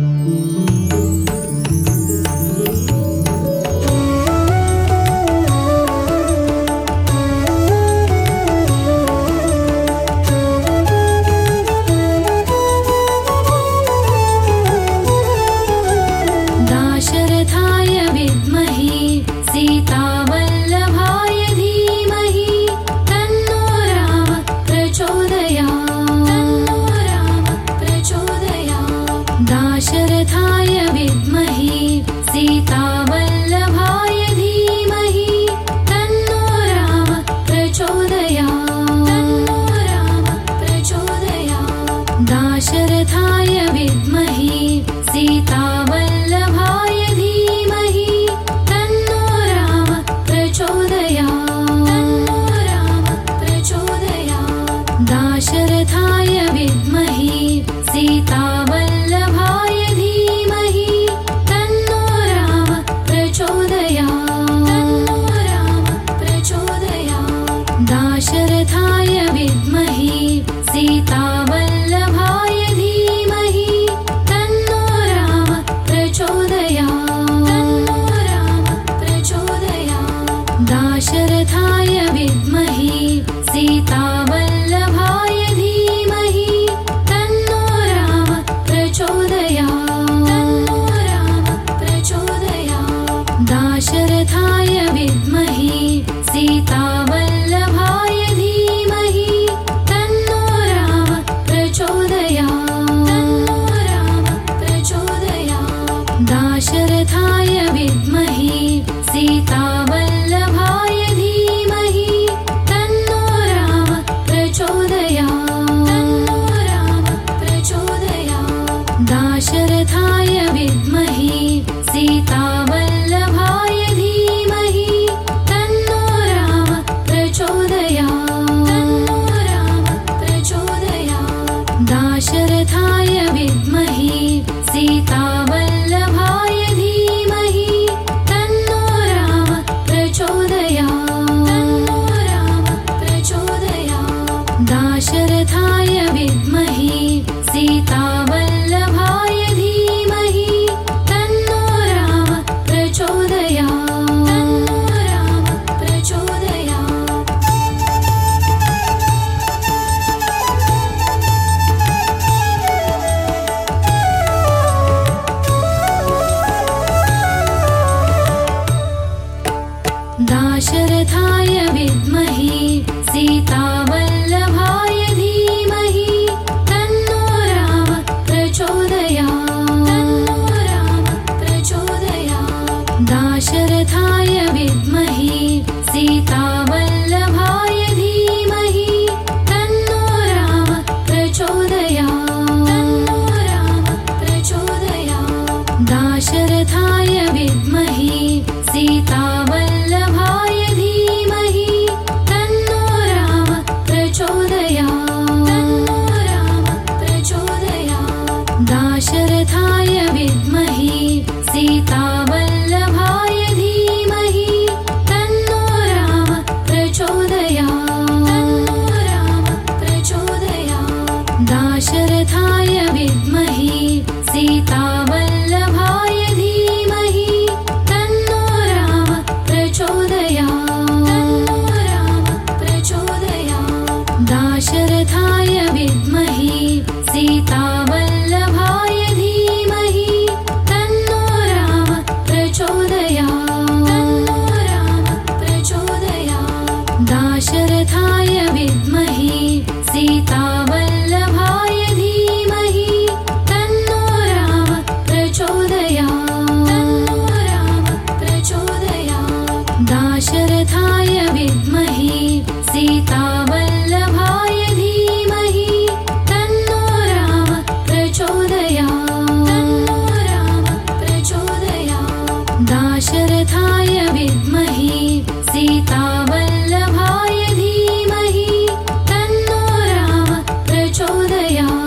सीतावल्लभाय धीमहि तन्नो रामः प्रचोदयात्।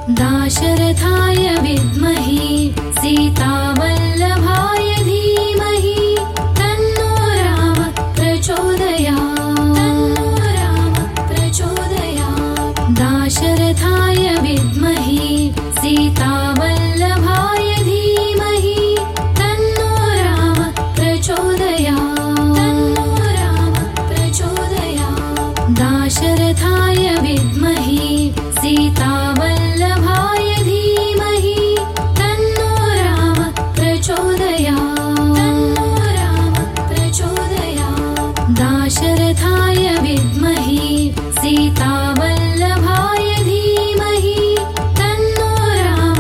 दाशरथाय विद्महे सीतावल्लभाय धीमहि तन्नो राम प्रचोदयात् दाशरथाय विद्महे सीतावल्लभाय धीमहि तन्नो राम प्रचोदयात् दाशरथाय विद्महे सीतावल्लभाय धीमहि तन्नो राम प्रचोदयात् दाशरथाय विद्महे सीतावल्लभाय धीमहि तन्नो राम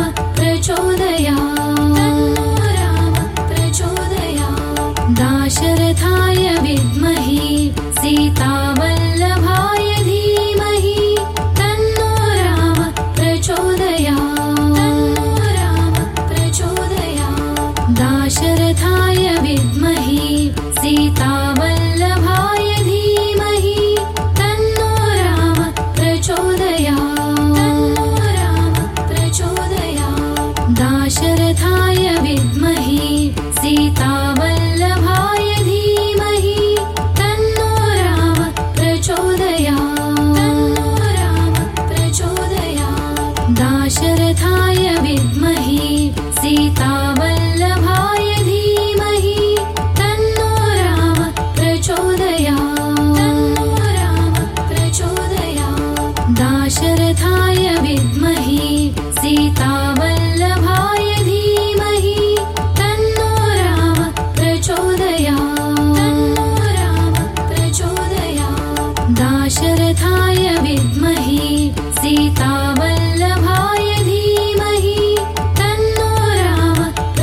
प्रचोदयात् दाशरथाय विद्महे सीतावल्लभाय धीमहि तन्नो राम प्रचोदयात् दाशरथाय विद्महे सीतावल्लभाय धीमहि तन्नो राम प्रचोदयात् दाशरथाय विद्महे सीतावल्लभाय धीमहि तन्नो राम प्रचोदयात् दाशरथाय विद्महे सीतावल्लभाय धीमहि तन्नो राम प्रचोदयात् दाशरथाय विद्महे सीतावल्लभाय धीमहि तन्नो राम प्रचोदयात् दाशरथाय विद्महे सीतावल्लभाय धीमहि तन्नो राम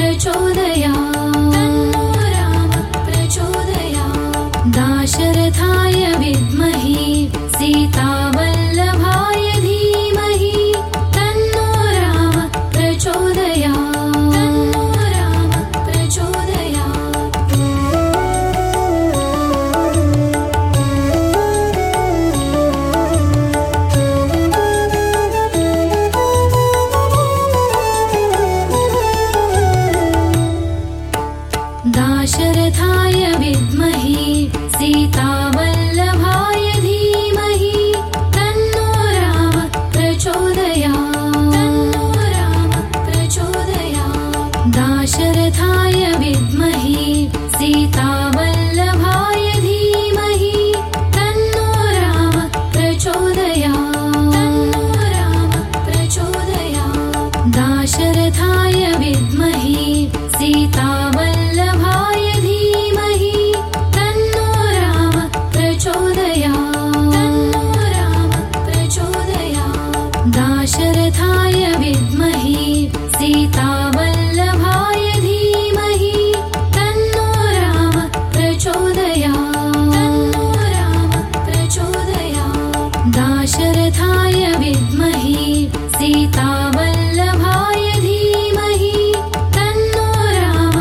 प्रचोदयात् दाशरथाय विद्महे सीतावल्लभाय धीमहि तन्नो राम दाशरथाय विद्महे सीतावल्लभाय धीमहि तन्नो राम प्रचोदयात् दाशरथाय विद्महे सीतावल्लभाय धीमहि तन्नो राम प्रचोदयात् दाशरथाय विद्महे सीतावल्लभाय धीमहि तन्नो राम प्रचोदयात् दाशरथाय विद्महे सीतावल्लभाय धीमहि तन्नो राम प्रचोदयात् दाशरथाय विद्महे सीतावल्लभाय धीमहि तन्नो राम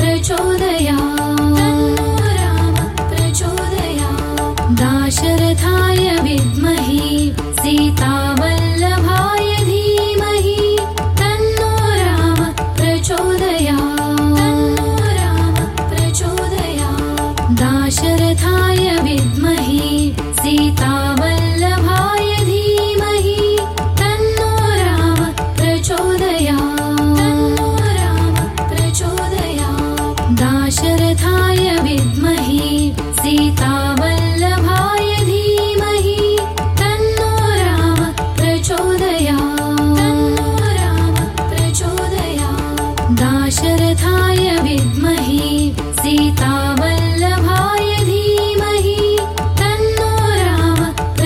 प्रचोदयात् दाशरथाय विद्महे सीतावल्लभाय धीमहि तन्नो राम प्रचोदयात् दाशरथाय विद्महे सीतावल्लभाय धीमहि तन्नो राम प्रचोदयात् दाशरथाय विद्महे सीतावल्लभाय धीमहि तन्नो राम प्रचोदयात् दाशरथाय विद्महे सीतावल्लभाय धीमहि तन्नो राम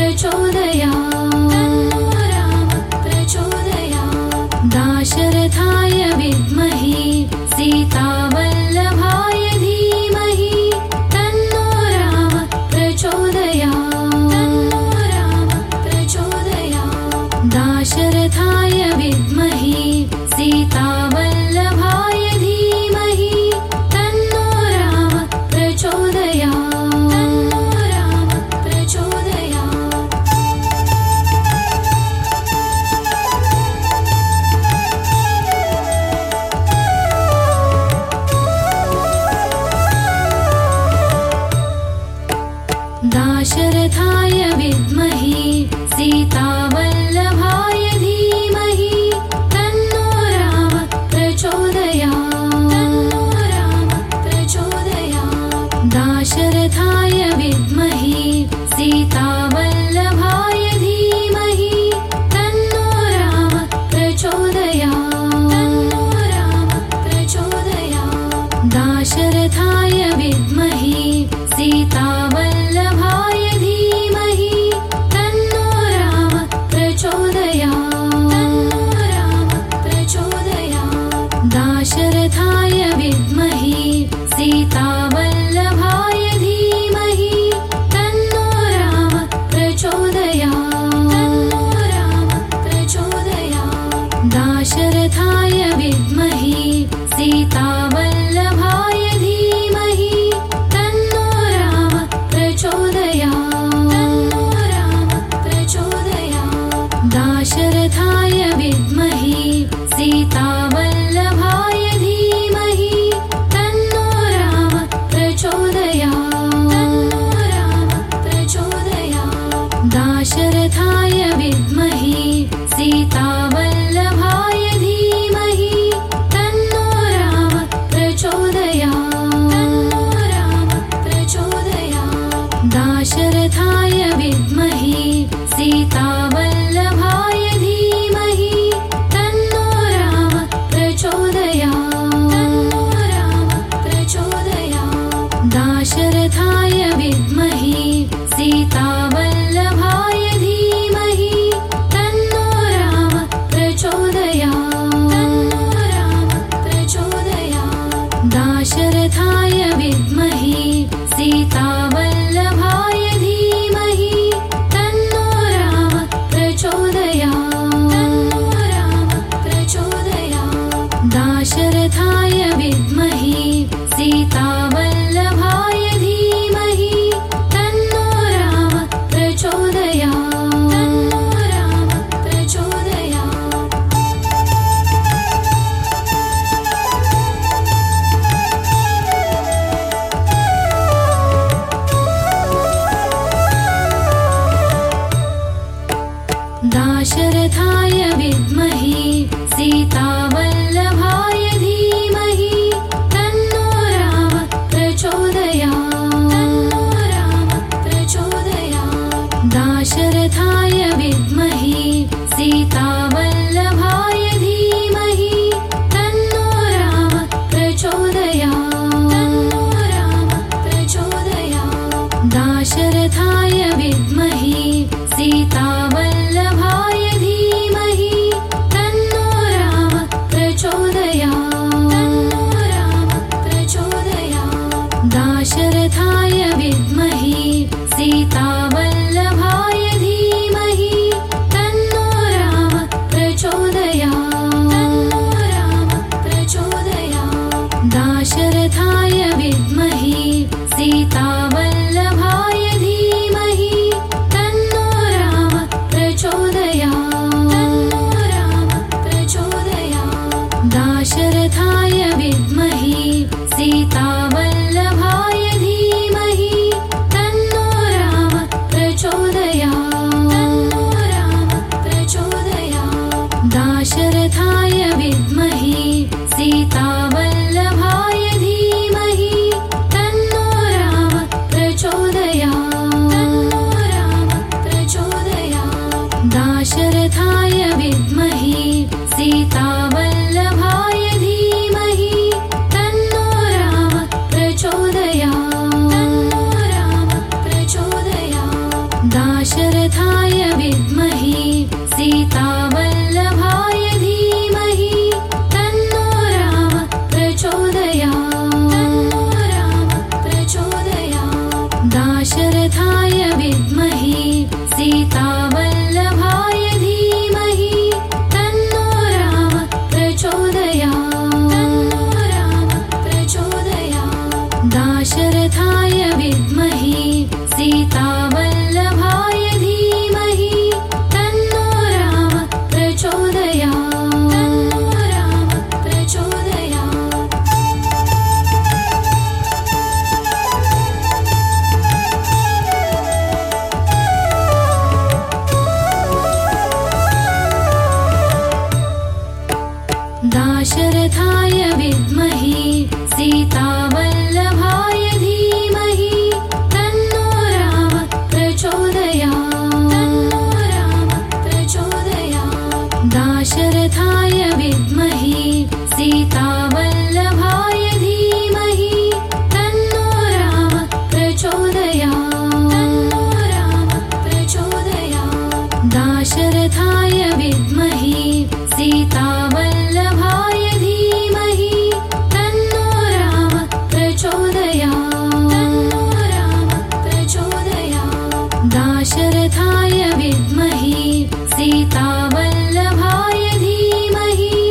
प्रचोदयात् दाशरथाय विद्महे सीतावल्लभाय धीमहि तन्नो राम प्रचोदयात् दाशरथाय विद्महे सीतावल्लभाय धीमहि तन्नो राम प्रचोदयात् दाशरथाय विद्महे सीतावल्लभाय धीमहि तन्नो राम प्रचोदयात् तन्नो राम प्रचोदयात् दाशरथाय विद्महे सीतावल्लभाय धीमहि तन्नो राम प्रचोदयात् तन्नो राम प्रचोदयात् दाशरथाय विद्महे सीतावल्लभाय धीमहि तन्नो राम प्रचोदयात् तन्नो राम प्रचोदयात् दाशरथाय विद्महे सीतावल्लभाय धीमहि तन्नो राम प्रचोदयात् तन्नो राम प्रचोदयात् दाशरथाय विद्महे सीतावल्लभाय धीमहि तन्नो राम प्रचोदयात् तन्नो राम प्रचोदयात् दाशरथाय विद्महे सीतावल्लभाय धीमहि तन्नो राम प्रचोदयात् तन्नो राम प्रचोदयात् दाशरथाय विद्महे सीतावल्लभाय धीमहि तन्नो राम प्रचोदयात् तन्नो राम प्रचोदयात् दाशरथाय विद्महे सीतावल्लभाय धीमहि तन्नो राम प्रचोदयात् तन्नो राम प्रचोदयात् दाशरथाय विद्महे सीतावल्लभाय धीमहि तन्नो राम प्रचोदयात् तन्नो राम प्रचोदयात् दाशरथाय विद्महे सीतावल्लभाय धीमहि तन्नो राम प्रचोदयात् तन्नो राम प्रचोदयात् दाशरथाय विद्महे सीतावल्लभाय धीमहि तन्नो राम प्रचोदयात् तन्नो राम प्रचोदयात् दाशरथाय विद्महे सीतावल्लभाय धीमहि तन्नो राम प्रचोदयात् तन्नो राम प्रचोदयात् दाशरथाय विद्महे सीतावल्लभाय धीमहि तन्नो राम प्रचोदयात् तन्नो राम प्रचोदयात् दाशरथाय विद्महे सीतावल्लभाय धीमहि तन्नो राम प्रचोदयात् तन्नो राम प्रचोदयात् दाशरथाय विद्महे सीतावल्लभाय धीमहि तन्नो राम प्रचोदयात् तन्नो राम प्रचोदयात् दाशरथाय विद्महे सीतावल्लभाय धीमहि तन्नो राम प्रचोदयात् तन्नो राम प्रचोदयात् दाशरथाय विद्महे सीतावल्लभाय धीमहि तन्नो राम प्रचोदयात् तन्नो राम प्रचोदयात् दाशरथाय विद्महे सीतावल्लभाय धीमहि तन्नो राम प्रचोदयात् तन्नो राम प्रचोदयात् दाशरथाय विद्महे सीतावल्लभाय धीमहि तन्नो राम प्रचोदयात् तन्नो राम प्रचोदयात् दाशरथाय विद्महे सीतावल्लभाय धीमहि तन्नो राम प्रचोदयात् तन्नो राम प्रचोदयात् दाशरथाय विद्महे सीतावल्लभाय धीमहि तन्नो राम प्रचोदयात् तन्नो राम प्रचोदयात् दाशरथाय विद्महे सीतावल्लभाय धीमहि तन्नो राम प्रचोदयात् तन्नो राम प्रचोदयात् दाशरथाय विद्महे सीतावल्लभाय धीमहि तन्नो राम प्रचोदयात् दाशरथाय विद्महे तन्नो राम प्रचोदयात् तन्नो राम प्रचोदयात् दाशरथाय विद्महे सीतावल्लभाय धीमहि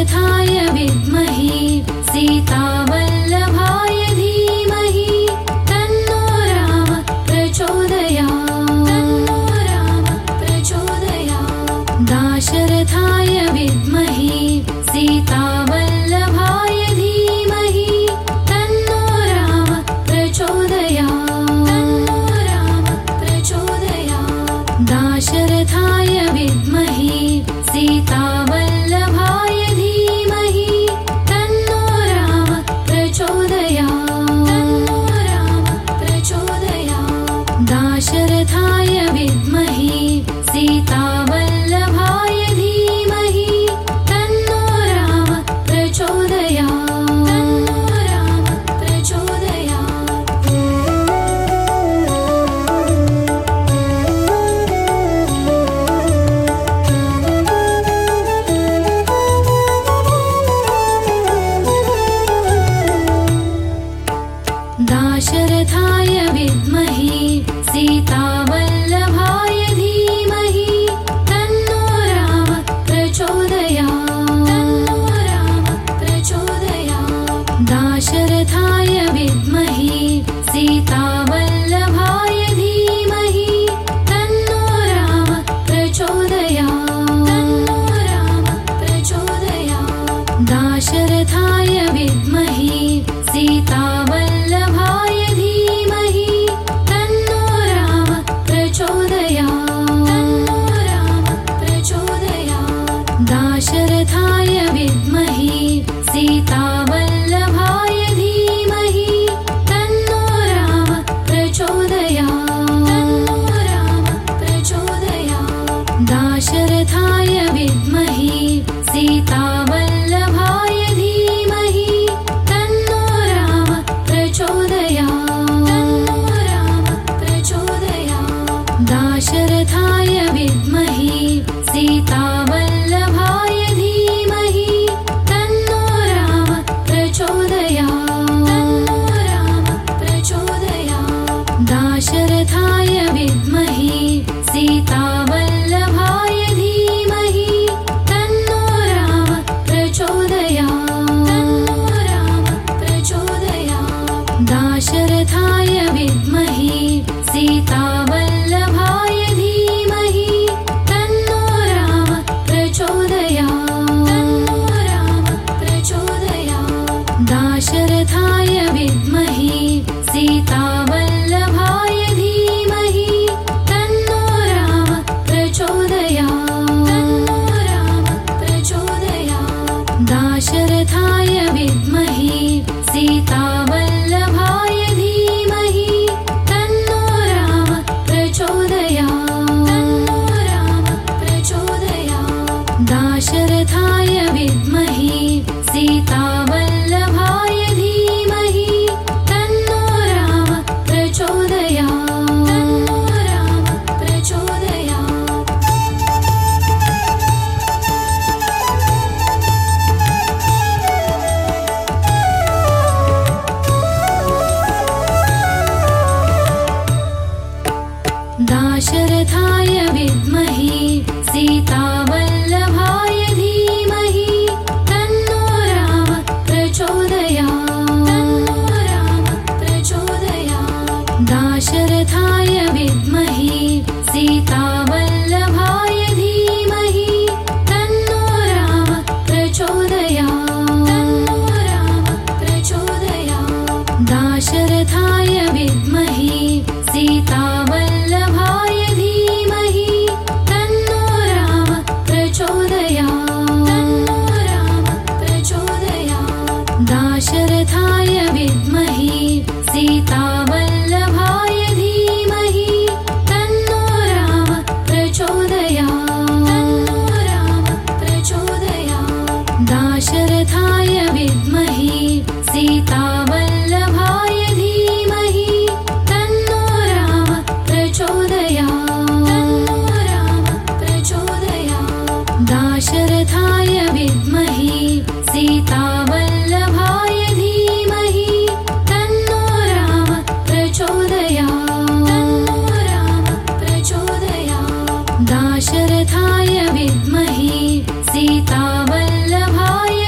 दाशरथाय विद्महे सीतावल्लभाय धीमहि तन्नो राम प्रचोदयात् तन्नो राम प्रचोदयात् दाशरथाय विद्महे सीतावल्लभाय धीमहि तन्नो राम प्रचोदयात् तन्नो राम प्रचोदयात् दाशरथाय विद्महे सीतावल्लभाय धीमहि तन्नो राम प्रचोदयात् तन्नो राम प्रचोदयात् दाशरथाय विद्महे सीतावल्लभाय धीमहि तन्नो राम प्रचोदयात् तन्नो राम प्रचोदयात् दाशरथाय विद्महे सीतावल्लभाय धीमहि तन्नो राम प्रचोदयात् तन्नो राम प्रचोदयात् दाशरथाय विद्महे सीतावल्लभाय धीमहि तन्नो राम प्रचोदयात् तन्नो राम प्रचोदयात् दाशरथाय विद्महे सीतावल्लभाय धीमहि तन्नो राम प्रचोदयात् तन्नो राम प्रचोदयात् दाशरथाय विद्महे सीतावल्लभाय धीमहि तन्नो राम प्रचोदयात् तन्नो राम प्रचोदयात् दाशरथाय विद्महे सीतावल्लभाय धीमहि तन्नो राम प्रचोदयात् तन्नो राम प्रचोदयात् दाशरथाय विद्महे सीतावल्लभाय धीमहि तन्नो राम प्रचोदयात् तन्नो राम प्रचोदयात् दाशरथाय विद्महे सीतावल्लभाय धीमहि तन्नो राम प्रचोदयात् तन्नो राम प्रचोदयात् दाशरथाय विद्महे सीतावल्लभाय धीमहि तन्नो राम प्रचोदयात् तन्नो राम प्रचोदयात् दाशरथाय विद्महे सीतावल्लभाय धीमहि तन्नो राम प्रचोदयात् तन्नो राम प्रचोदयात् दाशरथाय विद्महे सीतावल्लभाय धीमहि तन्नो राम प्रचोदयात् तन्नो राम प्रचोदयात् दाशरथाय विद्महे सीतावल्लभाय धीमहि तन्नो राम प्रचोदयात् तन्नो राम प्रचोदयात् दाशरथाय विद्महे सीतावल्लभाय धीमहि तन्नो राम प्रचोदयात् तन्नो राम प्रचोदयात् दाशरथाय विद्महे सीतावल्लभाय धीमहि तन्नो राम प्रचोदयात् तन्नो राम प्रचोदयात् दाशरथाय विद्महे सीतावल्लभाय धीमहि तन्नो राम प्रचोदयात् तन्नो राम प्रचोदयात् दाशरथाय विद्महे सीतावल्लभाय धीमहि तन्नो राम प्रचोदयात् तन्नो राम प्रचोदयात् दाशरथाय विद्महे सीतावल्लभाय धीमहि तन्नो राम प्रचोदयात् तन्नो राम प्रचोदयात् दाशरथाय विद्महे सीतावल्लभाय धीमहि तन्नो राम प्रचोदयात् तन्नो राम प्रचोदयात् दाशरथाय विद्महे सीतावल्लभाय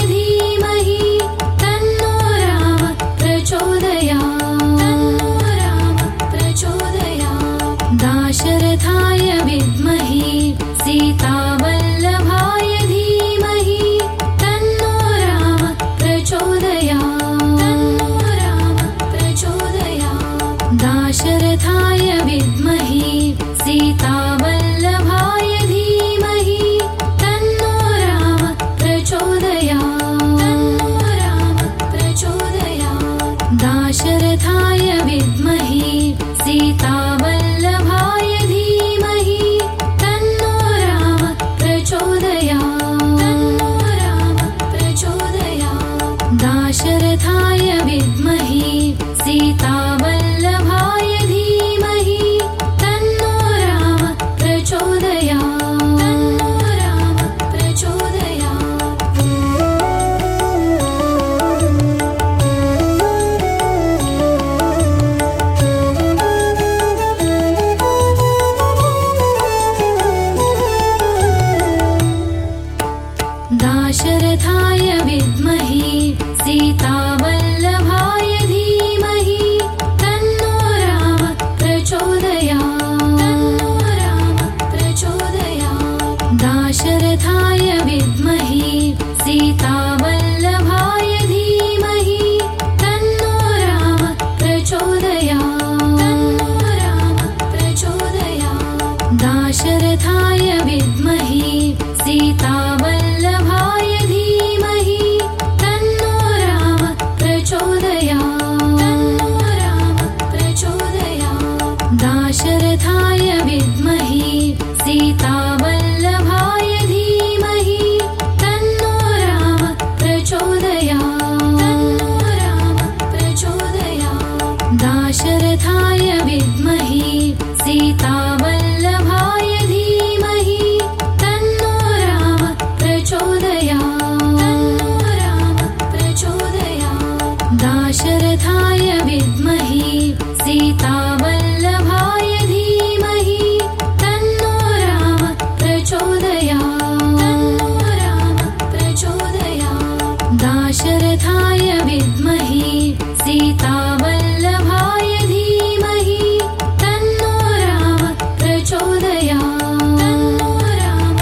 दाशरथाय विद्महे सीतावल्लभाय धीमहि तन्नो राम प्रचोदयात् तन्नो राम प्रचोदयात् दाशरथाय विद्महे सीतावल्लभाय धीमहि तन्नो राम प्रचोदयात् तन्नो राम प्रचोदयात् दाशरथाय विद्महे सीतावल्लभाय धीमहि तन्नो राम प्रचोदयात् तन्नो राम प्रचोदयात् दाशरथाय विद्महे सीतावल्लभाय धीमहि तन्नो राम प्रचोदयात् तन्नो राम प्रचोदयात् दाशरथाय विद्महे सीतावल्लभाय धीमहि तन्नो राम प्रचोदयात् तन्नो राम प्रचोदयात् दाशरथाय विद्महे सीतावल्लभाय धीमहि तन्नो राम प्रचोदयात् तन्नो राम प्रचोदयात् दाशरथाय विद्महे सीतावल्लभाय धीमहि तन्नो राम प्रचोदयात् तन्नो राम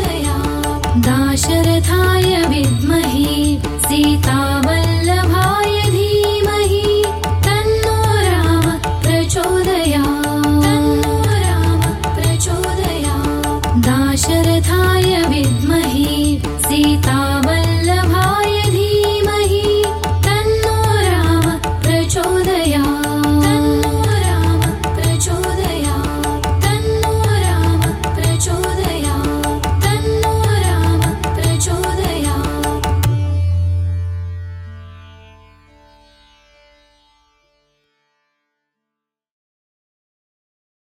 प्रचोदयात् दाशरथाय विद्महे सीतावल्लभाय